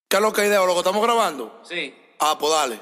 ¿Qué es lo que hay de ahora? ¿Lo que estamos grabando? Sí. Ah, pues dale.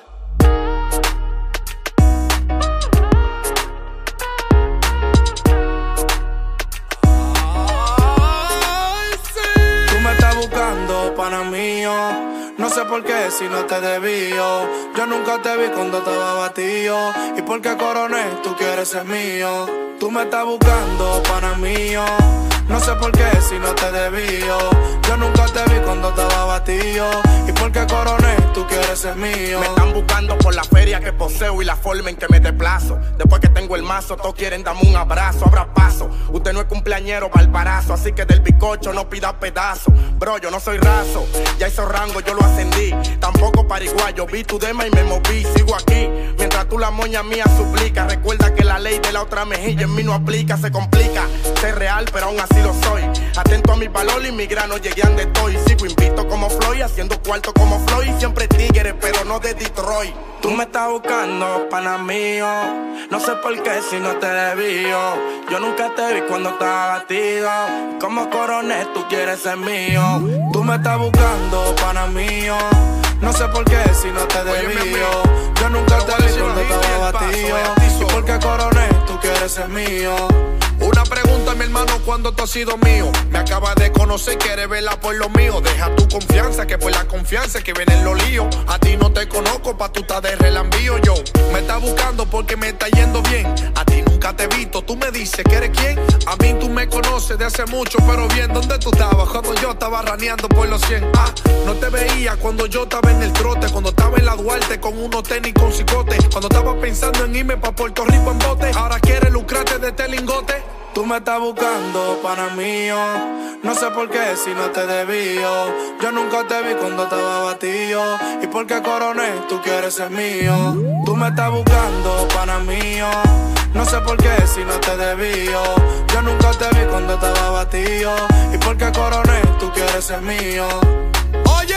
Ay, sí. Tú me estás buscando, pana mío. No sé por qué si no te debío. Yo nunca te vi cuando estaba batido. ¿Y por qué coroné? Tú quieres ser mío. Tú me estás buscando, pana mío. No sé por qué si no te debío. Yo nunca te vi cuando estaba batido. ¿Y por qué coroné? Tú quieres ser mío. Me están buscando por la feria que poseo y la forma en que me desplazo. Después que tengo el mazo, todos quieren darme un abrazo. Abra paso, usted no es cumpleañero para el parazo. Así que del bizcocho no pida pedazo. Bro, yo no soy raso, ya hizo rango, yo lo ascendí. Tampoco pariguayo, vi tu dema y me moví. Sigo aquí, mientras tú la moña mía suplica. Recuerda que la ley de la otra mejilla en mí no aplica. Se complica, ser real pero aún así lo soy. Atento a mis valores y mi grano llegué a donde estoy. Sigo invicto como Floyd, haciendo cuarto como Floyd. Siempre tigres, pero no de Detroit. Tú me estás buscando, pana mío. No sé por qué si no te debío. Yo nunca te vi cuando estaba batido. Como coronel, tú quieres ser mío. Tú me estás buscando, pana mío. No sé por qué si no te debío. Yo nunca te vi cuando estaba batido. ¿Y por qué coronel, tú quieres ser mío? Una pregunta, mi hermano, ¿cuándo tú has sido mío? Me acabas de conocer y quieres verla por lo mío. Deja tu confianza, que por la confianza que vienen los líos. A ti no te conozco, pa' tú estás de relambío. Yo me estás buscando porque me está yendo bien. A ti nunca te he visto, tú me dices que eres quién. A mí tú me conoces de hace mucho, pero bien, ¿dónde tú estabas? Cuando yo estaba raneando por los 100. No te veía cuando yo estaba en el trote. Cuando estaba en la Duarte con unos tenis con cicote. Cuando estaba pensando en irme pa' Puerto Rico en bote. Ahora quieres lucrarte de este lingote. Tú me estás buscando, pana mío. No sé por qué si no te debío. Yo nunca te vi cuando estaba batido. ¿Y por qué coronel? Tú quieres ser mío. Tú me estás buscando, pana mío. No sé por qué si no te debío. Yo nunca te vi cuando estaba batido. ¿Y por qué coronel? Tú quieres ser mío. Oye,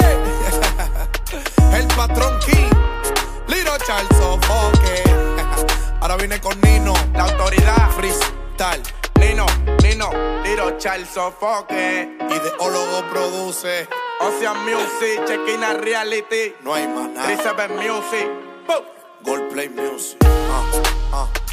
el patrón King, Little Charles Sofoque. Ahora viene con Nino, La autoridad, freestyle. Nino, Little Charles Sofoque. Ideólogo produce. Ocean Music, Chequina Reality. No hay más nada. 37 Music. Goldplay Music.